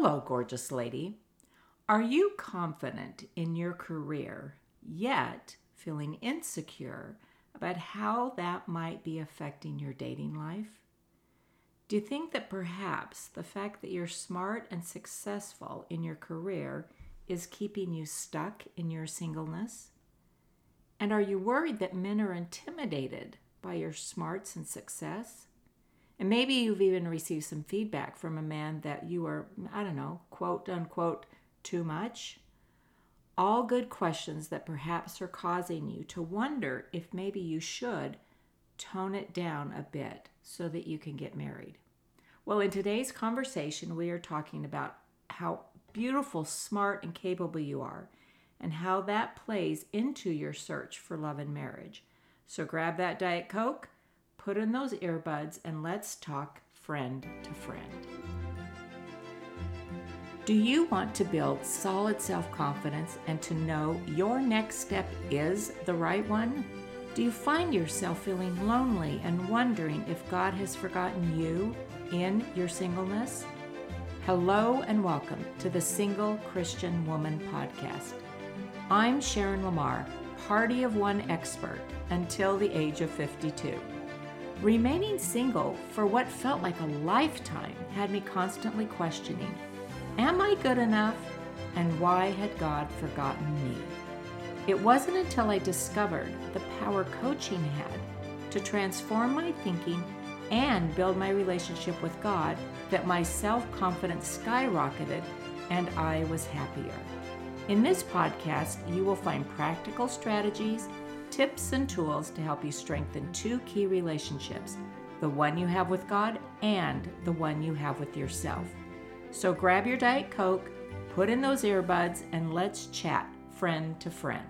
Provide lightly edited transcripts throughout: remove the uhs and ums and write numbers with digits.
Hello, gorgeous lady. Are you confident in your career, yet feeling insecure about how that might be affecting your dating life? Do you think that perhaps the fact that you're smart and successful in your career is keeping you stuck in your singleness? And are you worried that men are intimidated by your smarts and success? And maybe you've even received some feedback from a man that you are, quote unquote, too much. All good questions that perhaps are causing you to wonder if maybe you should tone it down a bit so that you can get married. Well, in today's conversation, we are talking about how beautiful, smart, and capable you are, and how that plays into your search for love and marriage. So grab that Diet Coke, put in those earbuds, and let's talk friend to friend. Do you want to build solid self-confidence and to know your next step is the right one? Do you find yourself feeling lonely and wondering if God has forgotten you in your singleness? Hello and welcome to the Single Christian Woman Podcast. I'm Sharon Lamar, party of one expert until the age of 52. Remaining single for what felt like a lifetime had me constantly questioning, am I good enough? And why had God forgotten me? It wasn't until I discovered the power coaching had to transform my thinking and build my relationship with God that my self-confidence skyrocketed and I was happier. In this podcast, you will find practical strategies, tips, and tools to help you strengthen two key relationships, the one you have with God and the one you have with yourself. So grab your Diet Coke, put in those earbuds, and let's chat friend to friend.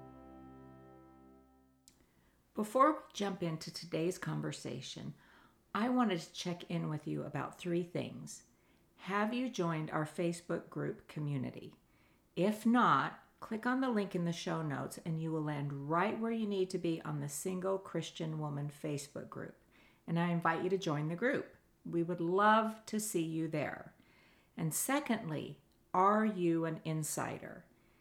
Before we jump into today's conversation, I wanted to check in with you about three things. Have you joined our Facebook group community? If not, click on the link in the show notes and you will land right where you need to be on the Single Christian Woman Facebook group. And I invite you to join the group. We would love to see you there. And secondly, are you an insider?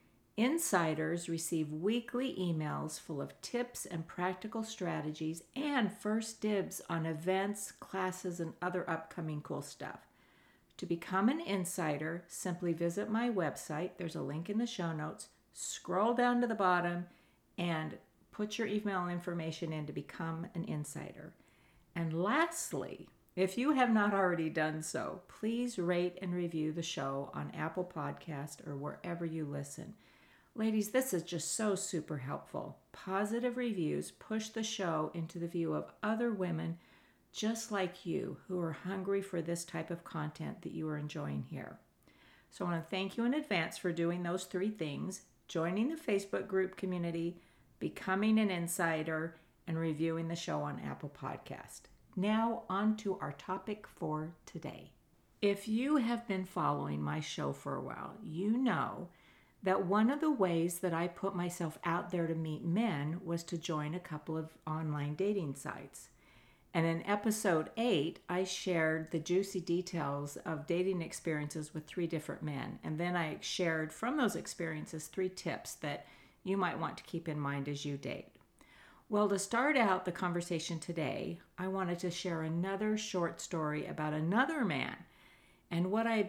Insiders receive weekly emails full of tips and practical strategies and first dibs on events, classes, and other upcoming cool stuff. To become an insider, simply visit my website. There's a link in the show notes. Scroll down to the bottom and put your email information in to become an insider. And lastly, if you have not already done so, please rate and review the show on Apple Podcast or wherever you listen. Ladies, this is just so super helpful. Positive reviews push the show into the view of other women just like you who are hungry for this type of content that you are enjoying here. So I want to thank you in advance for doing those three things: joining the Facebook group community, becoming an insider, and reviewing the show on Apple Podcast. Now on to our topic for today. If you have been following my show for a while, you know that one of the ways that I put myself out there to meet men was to join a couple of online dating sites. And in episode 8, I shared the juicy details of dating experiences with 3 different men. And then I shared from those experiences 3 tips that you might want to keep in mind as you date. Well, to start out the conversation today, I wanted to share another short story about another man and what I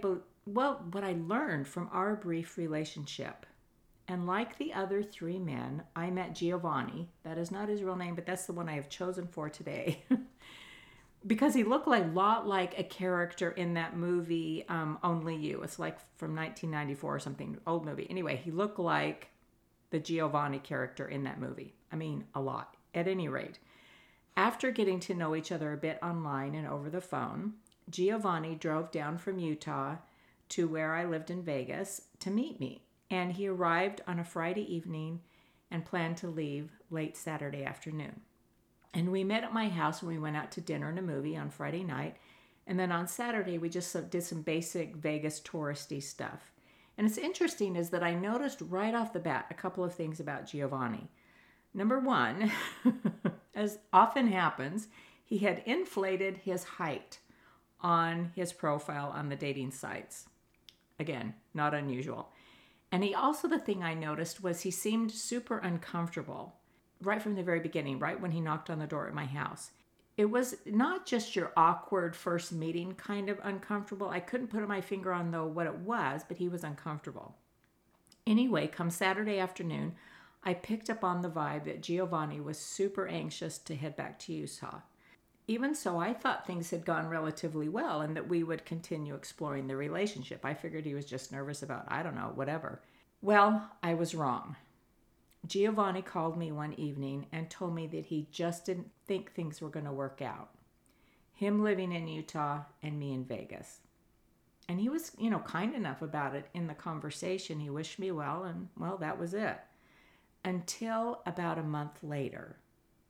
learned from our brief relationship. And like the other 3 men, I met Giovanni. That is not his real name, but that's the one I have chosen for today. Because he looked a lot like a character in that movie, Only You. It's like from 1994 or something, old movie. Anyway, he looked like the Giovanni character in that movie. I mean, a lot. At any rate, after getting to know each other a bit online and over the phone, Giovanni drove down from Utah to where I lived in Vegas to meet me. And he arrived on a Friday evening and planned to leave late Saturday afternoon. And we met at my house and we went out to dinner and a movie on Friday night. And then on Saturday, we just did some basic Vegas touristy stuff. And it's interesting is that I noticed right off the bat a couple of things about Giovanni. Number one, as often happens, he had inflated his height on his profile on the dating sites. Again, not unusual. And the thing I noticed was he seemed super uncomfortable right from the very beginning, right when he knocked on the door at my house. It was not just your awkward first meeting kind of uncomfortable. I couldn't put my finger on what it was, but he was uncomfortable. Anyway, come Saturday afternoon, I picked up on the vibe that Giovanni was super anxious to head back to Utah. Even so, I thought things had gone relatively well and that we would continue exploring the relationship. I figured he was just nervous about, I don't know, whatever. Well, I was wrong. Giovanni called me one evening and told me that he just didn't think things were going to work out. Him living in Utah and me in Vegas. And he was, kind enough about it in the conversation. He wished me well, and well, that was it. Until about a month later,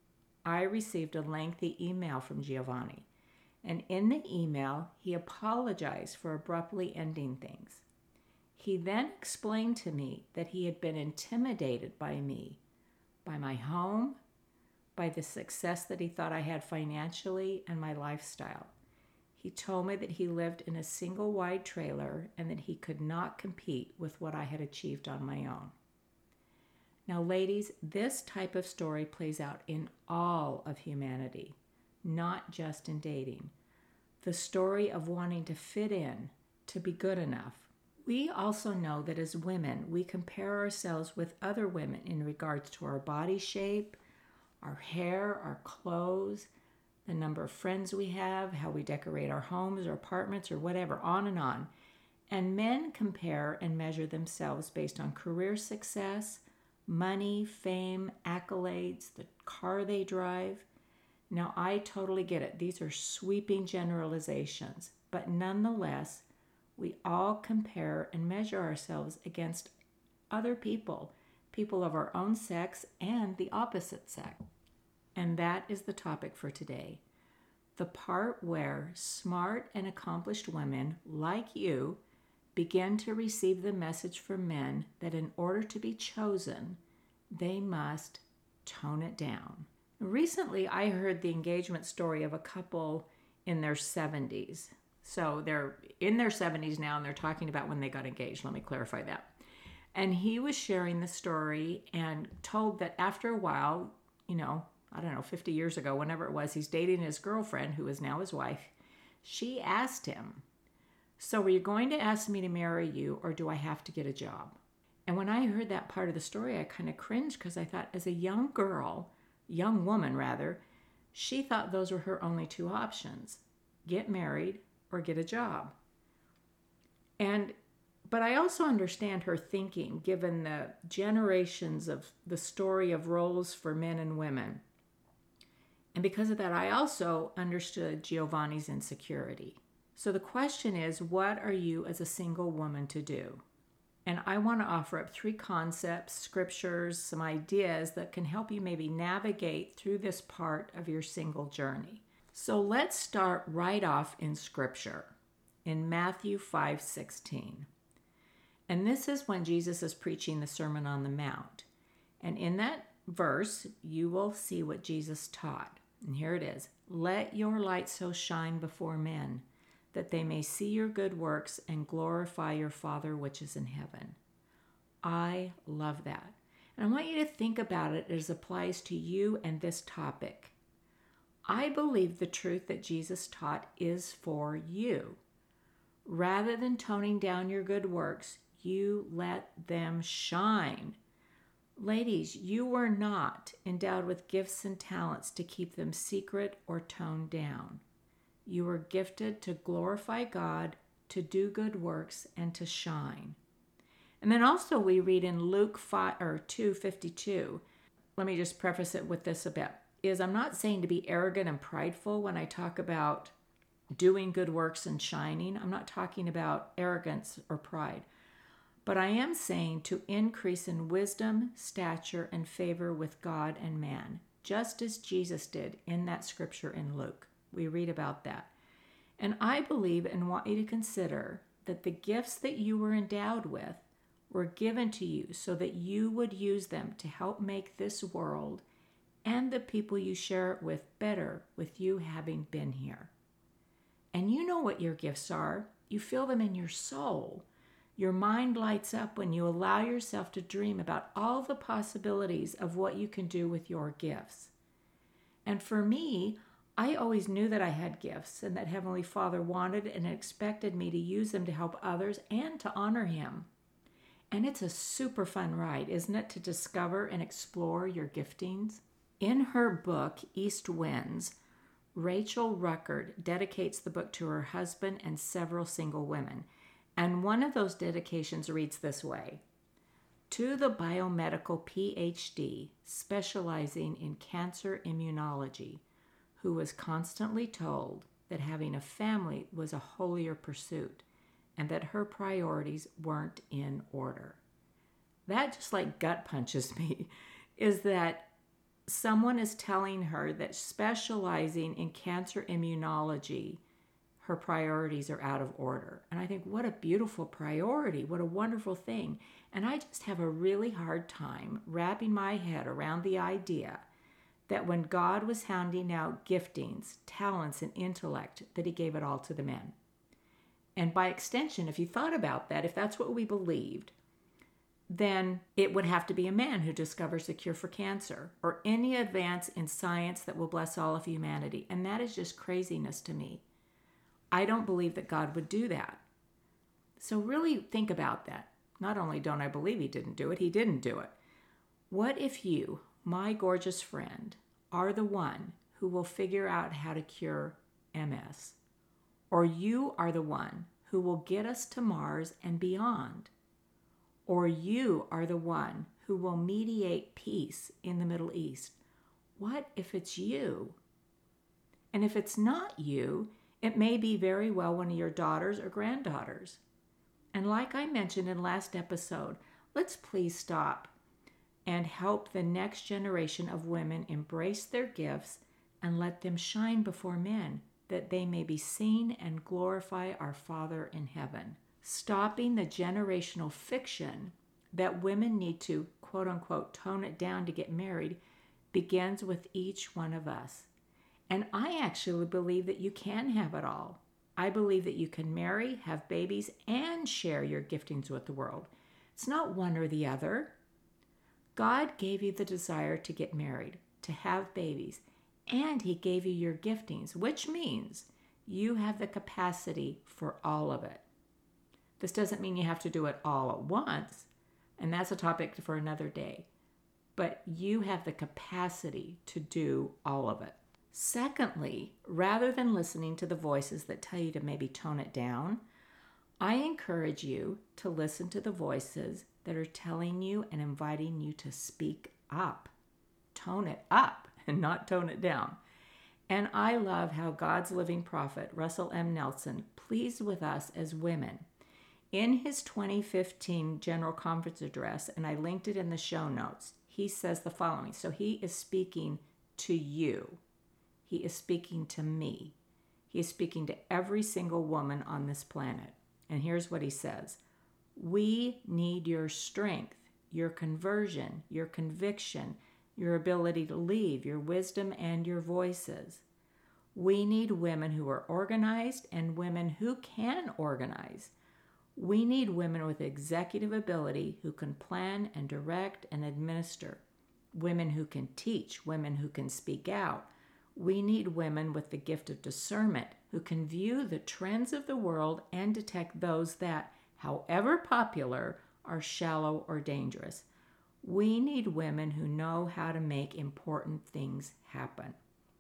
I received a lengthy email from Giovanni. And in the email, he apologized for abruptly ending things. He then explained to me that he had been intimidated by me, by my home, by the success that he thought I had financially, and my lifestyle. He told me that he lived in a single wide trailer and that he could not compete with what I had achieved on my own. Now, ladies, this type of story plays out in all of humanity, not just in dating. The story of wanting to fit in, to be good enough. We also know that as women, we compare ourselves with other women in regards to our body shape, our hair, our clothes, the number of friends we have, how we decorate our homes or apartments or whatever, on and on. And men compare and measure themselves based on career success, money, fame, accolades, the car they drive. Now, I totally get it. These are sweeping generalizations, but nonetheless, we all compare and measure ourselves against other people, people of our own sex and the opposite sex. And that is the topic for today. The part where smart and accomplished women like you begin to receive the message from men that in order to be chosen, they must tone it down. Recently, I heard the engagement story of a couple in their 70s. So they're in their 70s now, and they're talking about when they got engaged. Let me clarify that. And he was sharing the story and told that after a while, 50 years ago, whenever it was, he's dating his girlfriend, who is now his wife. She asked him, "So are you going to ask me to marry you, or do I have to get a job?" And when I heard that part of the story, I kind of cringed because I thought, as a young woman rather, she thought those were her only two options: get married or get a job. But I also understand her thinking, given the generations of the story of roles for men and women. And because of that, I also understood Giovanni's insecurity. So the question is, what are you as a single woman to do? And I want to offer up 3 concepts, scriptures, some ideas that can help you maybe navigate through this part of your single journey. So let's start right off in scripture, in Matthew 5:16. And this is when Jesus is preaching the Sermon on the Mount. And in that verse, you will see what Jesus taught. And here it is: "Let your light so shine before men, that they may see your good works and glorify your Father which is in heaven." I love that. And I want you to think about it as it applies to you and this topic. I believe the truth that Jesus taught is for you. Rather than toning down your good works, you let them shine. Ladies, you were not endowed with gifts and talents to keep them secret or toned down. You were gifted to glorify God, to do good works, and to shine. And then also we read in Luke 2:52. Let me just preface it with this a bit. I'm not saying to be arrogant and prideful when I talk about doing good works and shining. I'm not talking about arrogance or pride. But I am saying to increase in wisdom, stature, and favor with God and man, just as Jesus did in that scripture in Luke. We read about that. And I believe and want you to consider that the gifts that you were endowed with were given to you so that you would use them to help make this world and the people you share it with better, with you having been here. And you know what your gifts are. You feel them in your soul. Your mind lights up when you allow yourself to dream about all the possibilities of what you can do with your gifts. And for me, I always knew that I had gifts and that Heavenly Father wanted and expected me to use them to help others and to honor Him. And it's a super fun ride, isn't it, to discover and explore your giftings? In her book, East Winds, Rachel Ruckert dedicates the book to her husband and several single women. And one of those dedications reads this way: to the biomedical PhD specializing in cancer immunology, who was constantly told that having a family was a holier pursuit and that her priorities weren't in order. That just like gut punches me, is that someone is telling her that specializing in cancer immunology, her priorities are out of order. And I think, what a beautiful priority, what a wonderful thing. And I just have a really hard time wrapping my head around the idea that when God was handing out giftings, talents, and intellect, that He gave it all to the men. And by extension, if you thought about that, if that's what we believed, then it would have to be a man who discovers the cure for cancer or any advance in science that will bless all of humanity. And that is just craziness to me. I don't believe that God would do that. So really think about that. Not only don't I believe He didn't do it, He didn't do it. What if you, my gorgeous friend, are the one who will figure out how to cure MS? Or you are the one who will get us to Mars and beyond? Or you are the one who will mediate peace in the Middle East? What if it's you? And if it's not you, it may be very well one of your daughters or granddaughters. And like I mentioned in last episode, let's please stop and help the next generation of women embrace their gifts and let them shine before men, that they may be seen and glorify our Father in heaven. Stopping the generational fiction that women need to, quote unquote, tone it down to get married begins with each one of us. And I actually believe that you can have it all. I believe that you can marry, have babies, and share your giftings with the world. It's not one or the other. God gave you the desire to get married, to have babies, and He gave you your giftings, which means you have the capacity for all of it. This doesn't mean you have to do it all at once, and that's a topic for another day. But you have the capacity to do all of it. Secondly, rather than listening to the voices that tell you to maybe tone it down, I encourage you to listen to the voices that are telling you and inviting you to speak up. Tone it up and not tone it down. And I love how God's living prophet, Russell M. Nelson, pleads with us as women. In his 2015 General Conference address, and I linked it in the show notes, he says the following. So he is speaking to you. He is speaking to me. He is speaking to every single woman on this planet. And here's what he says. We need your strength, your conversion, your conviction, your ability to leave, your wisdom, and your voices. We need women who are organized and women who can organize. We need women with executive ability who can plan and direct and administer. Women who can teach, women who can speak out. We need women with the gift of discernment who can view the trends of the world and detect those that, however popular, are shallow or dangerous. We need women who know how to make important things happen.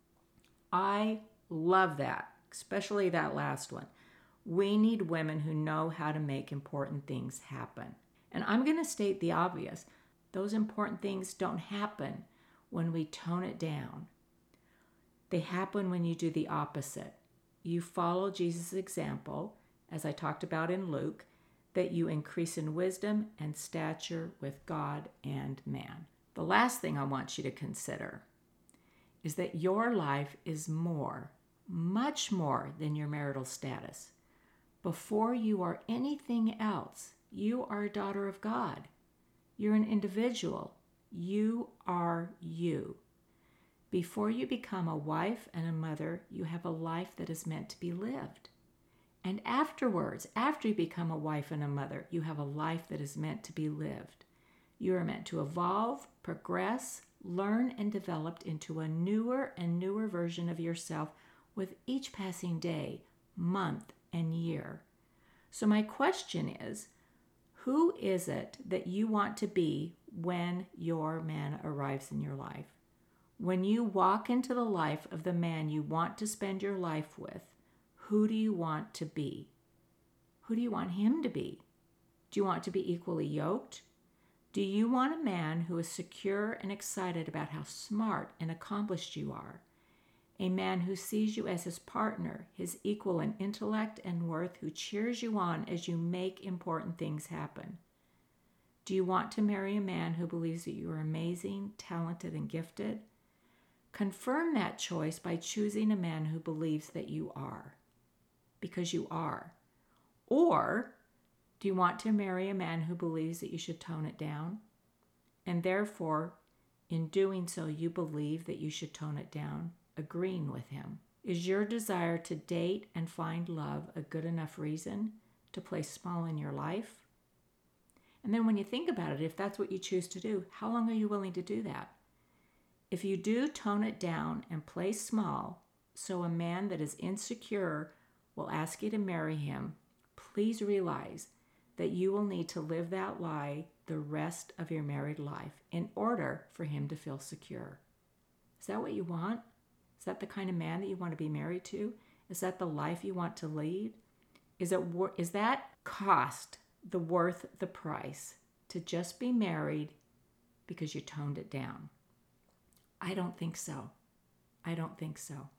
I love that, especially that last one. We need women who know how to make important things happen. And I'm going to state the obvious. Those important things don't happen when we tone it down. They happen when you do the opposite. You follow Jesus' example, as I talked about in Luke, that you increase in wisdom and stature with God and man. The last thing I want you to consider is that your life is more, much more than your marital status. Before you are anything else, you are a daughter of God. You're an individual. You are you. Before you become a wife and a mother, you have a life that is meant to be lived. And afterwards, after you become a wife and a mother, you have a life that is meant to be lived. You are meant to evolve, progress, learn, and develop into a newer and newer version of yourself with each passing day, month, and year. So my question is, who is it that you want to be when your man arrives in your life? When you walk into the life of the man you want to spend your life with, who do you want to be? Who do you want him to be? Do you want to be equally yoked? Do you want a man who is secure and excited about how smart and accomplished you are? A man who sees you as his partner, his equal in intellect and worth, who cheers you on as you make important things happen? Do you want to marry a man who believes that you are amazing, talented, and gifted? Confirm that choice by choosing a man who believes that you are, because you are. Or do you want to marry a man who believes that you should tone it down? And therefore, in doing so, you believe that you should tone it down, agreeing with him. Is your desire to date and find love a good enough reason to play small in your life? And then when you think about it, if that's what you choose to do, how long are you willing to do that? If you do tone it down and play small, so a man that is insecure will ask you to marry him, please realize that you will need to live that lie the rest of your married life in order for him to feel secure. Is that what you want? Is that the kind of man that you want to be married to? Is that the life you want to lead? Is that cost worth the price to just be married because you toned it down? I don't think so. I don't think so.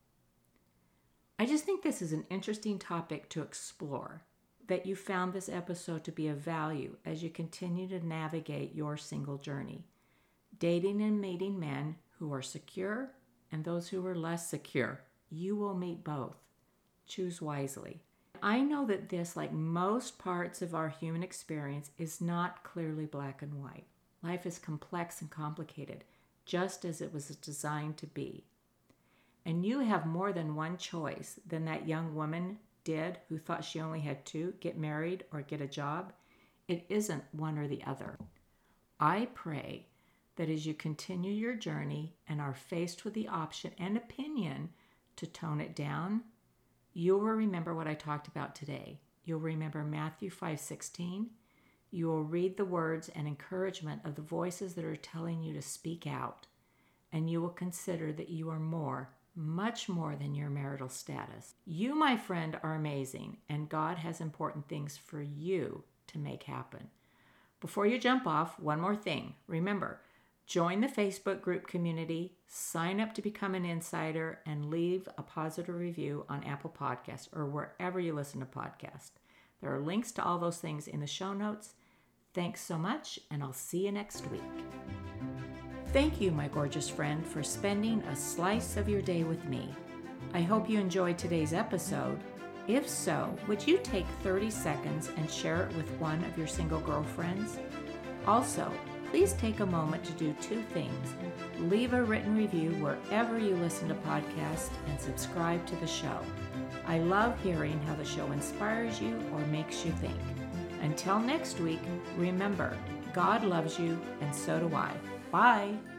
I just think this is an interesting topic to explore, that you found this episode to be of value as you continue to navigate your single journey, dating and meeting men who are secure and those who are less secure. You will meet both. Choose wisely. I know that this, like most parts of our human experience, is not clearly black and white. Life is complex and complicated, just as it was designed to be. And you have more than one choice than that young woman did who thought she only had two, get married or get a job. It isn't one or the other. I pray that as you continue your journey and are faced with the option and opinion to tone it down, you will remember what I talked about today. You'll remember Matthew 5:16. You will read the words and encouragement of the voices that are telling you to speak out. And you will consider that you are more, much more than your marital status. You, my friend, are amazing, and God has important things for you to make happen. Before you jump off, one more thing. Remember, join the Facebook group community, sign up to become an insider, and leave a positive review on Apple Podcasts or wherever you listen to podcasts. There are links to all those things in the show notes. Thanks so much, and I'll see you next week. Thank you, my gorgeous friend, for spending a slice of your day with me. I hope you enjoyed today's episode. If so, would you take 30 seconds and share it with one of your single girlfriends? Also, please take a moment to do two things. Leave a written review wherever you listen to podcasts and subscribe to the show. I love hearing how the show inspires you or makes you think. Until next week, remember, God loves you and so do I. Bye.